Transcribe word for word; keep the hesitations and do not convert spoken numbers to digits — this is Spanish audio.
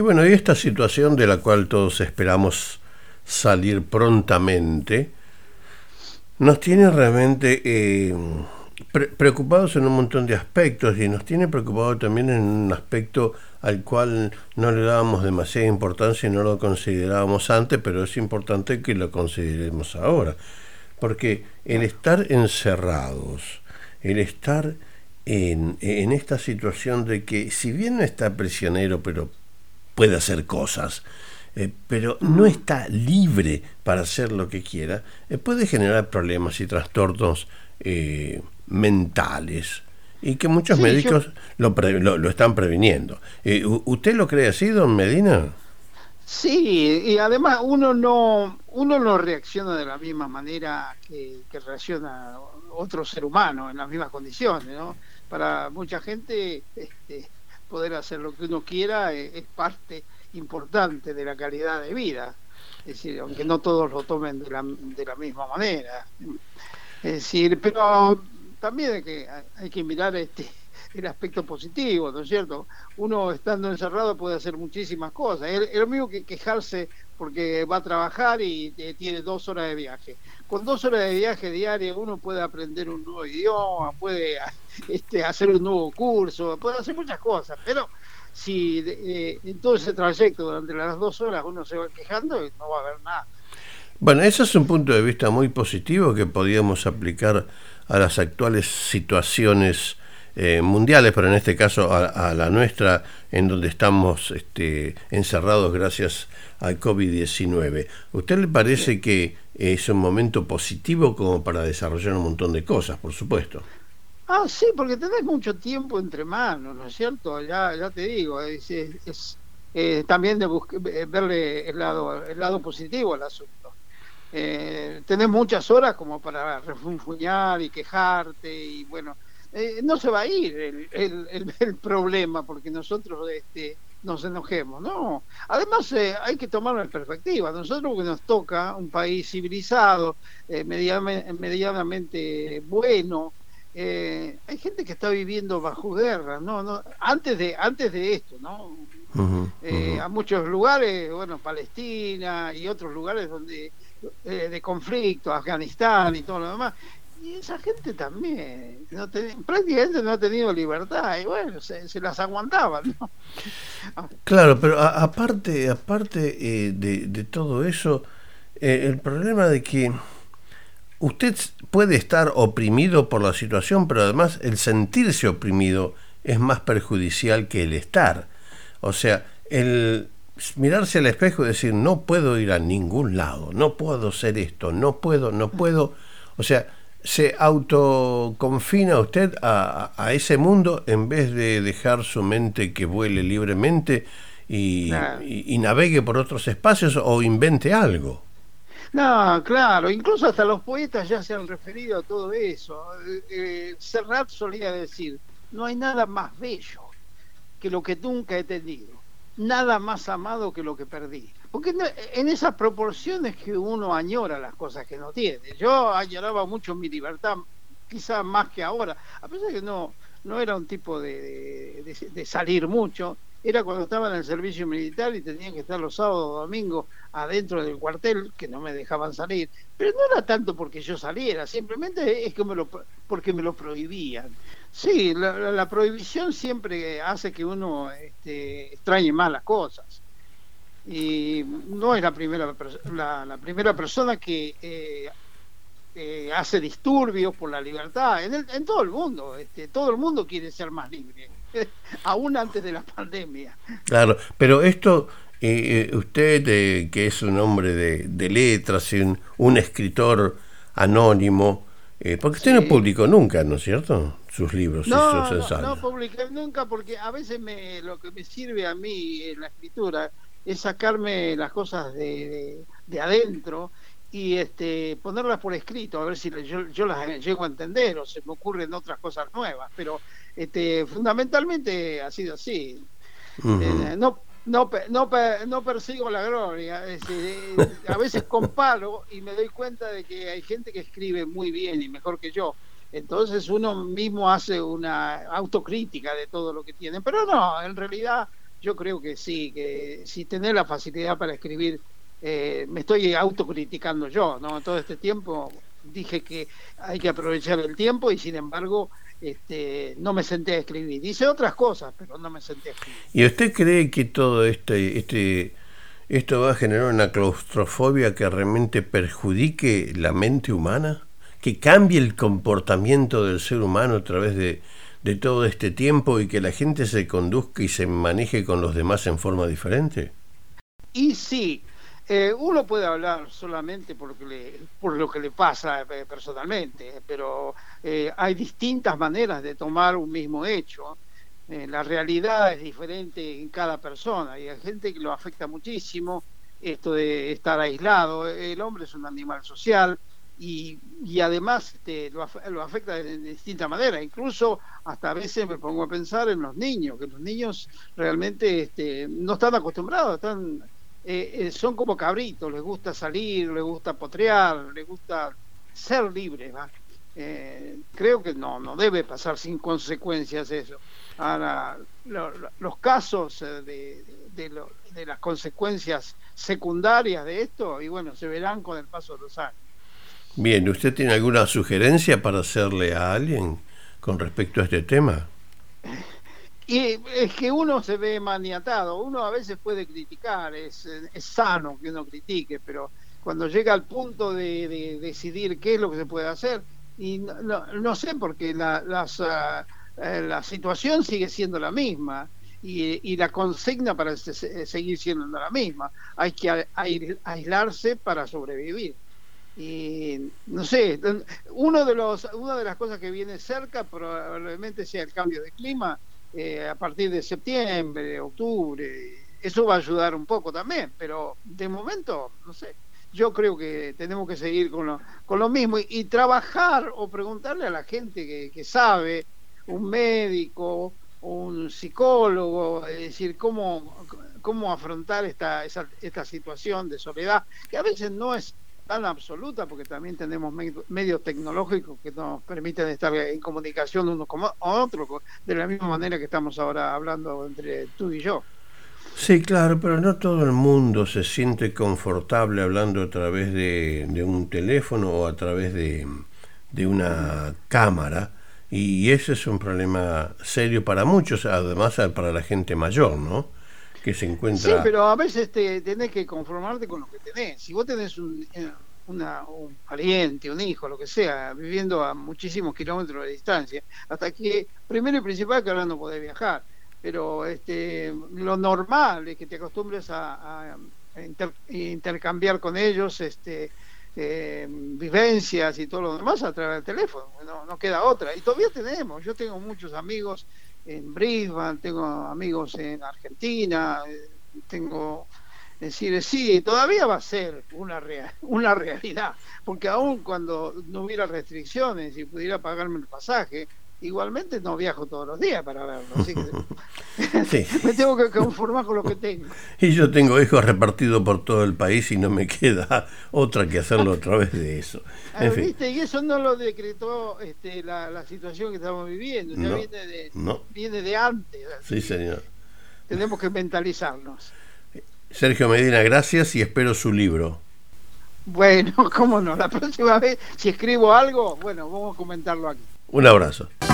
bueno, y esta situación de la cual todos esperamos salir prontamente, nos tiene realmente eh, pre- preocupados en un montón de aspectos y nos tiene preocupados también en un aspecto al cual no le dábamos demasiada importancia y no lo considerábamos antes, pero es importante que lo consideremos ahora. Porque el Claro. estar encerrados, el estar en, en esta situación de que si bien no está prisionero, pero puede hacer cosas, eh, pero no Ujú. está libre para hacer lo que quiera, eh, puede generar problemas y trastornos eh, mentales y que muchos Sí, yo médicos lo, pre- lo, lo están previniendo. Eh, u- ¿Usted lo cree así, don Medina? sí, y además uno no, uno no reacciona de la misma manera que, que reacciona otro ser humano en las mismas condiciones, ¿no? Para mucha gente, este, poder hacer lo que uno quiera es, es parte importante de la calidad de vida. Es decir, aunque no todos lo tomen de la, de la misma manera. Es decir, pero también hay que, hay que mirar este el aspecto positivo, ¿no es cierto? Uno estando encerrado puede hacer muchísimas cosas. Es es lo mismo que quejarse porque va a trabajar y eh, tiene dos horas de viaje. Con dos horas de viaje diario uno puede aprender un nuevo idioma, puede este, hacer un nuevo curso, puede hacer muchas cosas, pero si eh, en todo ese trayecto durante las dos horas uno se va quejando, no va a haber nada. Bueno, ese es un punto de vista muy positivo que podríamos aplicar a las actuales situaciones eh, mundiales, pero en este caso a, a la nuestra, en donde estamos este, encerrados gracias al covid diecinueve. ¿Usted le Sí. parece que es un momento positivo como para desarrollar un montón de cosas, por supuesto? Ah, sí, porque tenés mucho tiempo entre manos, ¿no es cierto? Ya, ya te digo, es, es, es, eh, también de busc- eh, verle el lado, el lado positivo al asunto. Eh, tenés muchas horas como para refunfuñar y quejarte y bueno, eh, no se va a ir el, el, el- el problema porque nosotros este, nos enojemos, ¿no? Además, eh, hay que tomarlo en perspectiva. Nosotros que nos toca un país civilizado, eh, medianamente, medianamente bueno, eh, hay gente que está viviendo bajo guerra, ¿no? No, antes de, antes de esto, ¿no? Ujú, Eh, ujú. a muchos lugares, bueno, Palestina y otros lugares donde eh, de conflicto, Afganistán y todo lo demás. Y esa gente también no ten- prácticamente no ha tenido libertad y bueno, se, se las aguantaban, ¿no? Ah, Claro, pero a- aparte, aparte eh, de, de todo eso, eh, el problema de que usted puede estar oprimido por la situación, pero además el sentirse oprimido es más perjudicial que el estar. O sea, el mirarse al espejo y decir, no puedo ir a ningún lado, no puedo hacer esto, no puedo, no puedo. O sea, se autoconfina usted a, a ese mundo en vez de dejar su mente que vuele libremente y, claro. y, y navegue por otros espacios o invente algo. No, claro, incluso hasta los poetas ya se han referido a todo eso. Eh, eh, Serrat solía decir, no hay nada más bello que lo que nunca he tenido, nada más amado que lo que perdí. Porque no- en esas proporciones que uno añora las cosas que no tiene. Yo añoraba mucho mi libertad, quizás más que ahora, a pesar de que no, no era un tipo de, de, de- de salir mucho. Era cuando estaba en el servicio militar y tenía que estar los sábados o domingos adentro del cuartel, que no me dejaban salir. Pero no era tanto porque yo saliera, simplemente es que me lo, porque me lo prohibían. Sí, la, la- la prohibición siempre hace que uno este, extrañe más las cosas. Y no es la primera, pers- la, la primera persona que eh, eh, hace disturbios por la libertad. En, el- en todo el mundo, este, todo el mundo quiere ser más libre, aún antes de la pandemia. Claro, pero esto, eh, eh, usted eh, que es un hombre de, de letras y un, un escritor anónimo, eh, porque usted no Sí. publicó nunca, ¿no es cierto? Sus libros y sus No, no, ensayos. no publiqué nunca porque a veces me, lo que me sirve a mí en la escritura es sacarme las cosas de, de, de adentro y este ponerlas por escrito, a ver si le- yo, yo las llego a entender o se me ocurren otras cosas nuevas, pero este fundamentalmente ha sido así. Ujú. Eh, no, no, pe- no, pe- no persigo la gloria, es decir, eh, a veces comparo y me doy cuenta de que hay gente que escribe muy bien y mejor que yo. Entonces uno mismo hace una autocrítica de todo lo que tiene, pero no, en realidad yo creo que sí, que si tenés la facilidad para escribir, eh, me estoy autocriticando yo, ¿no? Todo este tiempo dije que hay que aprovechar el tiempo y sin embargo este, no me senté a escribir. Hice otras cosas, pero no me senté a escribir. ¿Y usted cree que todo este, este, esto va a generar una claustrofobia que realmente perjudique la mente humana? ¿Que cambie el comportamiento del ser humano a través de, de todo este tiempo y que la gente se conduzca y se maneje con los demás en forma diferente? Y sí, eh, uno puede hablar solamente por lo que le, por lo que le pasa eh, personalmente, pero eh, hay distintas maneras de tomar un mismo hecho. Eh, la realidad es diferente en cada persona y hay gente que lo afecta muchísimo, esto de estar aislado. El hombre es un animal social y, y además este, lo, af lo afecta de, de distinta manera. Incluso hasta a veces me pongo a pensar en los niños, que los niños realmente este, no están acostumbrados, están... Eh, eh, son como cabritos, les gusta salir, les gusta potrear, les gusta ser libres, ¿va? Eh, creo que no, no debe pasar sin consecuencias eso. Ahora, lo, lo, los casos de, de, de, lo, de las consecuencias secundarias de esto, y bueno, se verán con el paso de los años. Bien, ¿usted tiene alguna sugerencia para hacerle a alguien con respecto a este tema? Y es que uno se ve maniatado, uno a veces puede criticar, es, es sano que uno critique, pero cuando llega al punto de, de decidir qué es lo que se puede hacer, y no, no, no sé, porque la, las, uh, la situación sigue siendo la misma y, y la consigna para se, seguir siendo la misma, hay que aislarse para sobrevivir. Y no sé, uno de los, una de las cosas que viene cerca probablemente sea el cambio de clima. Eh, a partir de septiembre, octubre, eso va a ayudar un poco también, pero de momento, no sé, yo creo que tenemos que seguir con lo, con lo mismo y, y trabajar o preguntarle a la gente que, que sabe, un médico, un psicólogo, es decir, cómo, cómo afrontar esta, esa, esta situación de soledad, que a veces no es tan absoluta, porque también tenemos medios tecnológicos que nos permiten estar en comunicación unos con otros, de la misma manera que estamos ahora hablando entre tú y yo. Sí, claro, pero no todo el mundo se siente confortable hablando a través de, de un teléfono o a través de, de una cámara, y ese es un problema serio para muchos, además para la gente mayor, ¿no? Que se encuentra... Sí, pero a veces te tenés que conformarte con lo que tenés. Si vos tenés un, una, un pariente, un hijo, lo que sea, viviendo a muchísimos kilómetros de distancia, hasta que, primero y principal, que ahora no podés viajar, pero este, lo normal es que te acostumbres a, a inter, intercambiar con ellos este, eh, vivencias y todo lo demás a través del teléfono, no, no queda otra. Y todavía tenemos, yo tengo muchos amigos en Brisbane, tengo amigos en Argentina, tengo, es decir, sí, todavía va a ser una real, una realidad, porque aún cuando no hubiera restricciones y pudiera pagarme el pasaje, igualmente no viajo todos los días para verlo, así que sí. Me tengo que conformar con lo que tengo. Y yo tengo hijos repartidos por todo el país y no me queda otra que hacerlo a través de eso. En ah, fin. ¿Viste? Y eso no lo decretó este, la, la situación que estamos viviendo, ya no, viene, de, no. viene de antes. Sí, señor. Tenemos que mentalizarnos. Sergio Medina, gracias y espero su libro. Bueno, cómo no, la próxima vez si escribo algo, bueno, vamos a comentarlo aquí. Un abrazo.